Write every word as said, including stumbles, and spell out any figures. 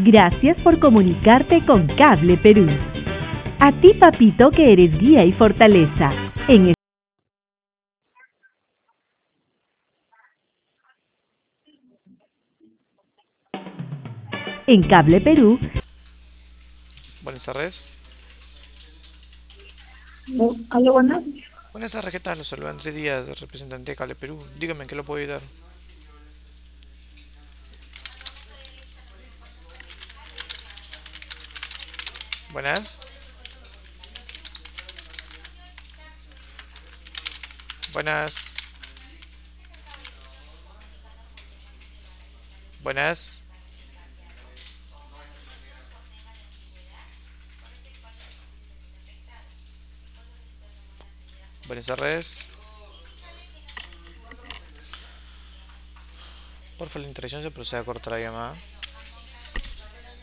Gracias por comunicarte con Cable Perú. A ti, papito, que eres guía y fortaleza. En En Cable Perú. Buenas tardes. Oh, aló, buenas. Buenas tardes, ¿qué tal? Los saluda Andrés Díaz, representante de Cable Perú. Dígame, ¿en qué lo puedo ayudar? Buenas. Buenas. Buenas. Buenas tardes. Por favor, la interacción se procede a cortar la llamada.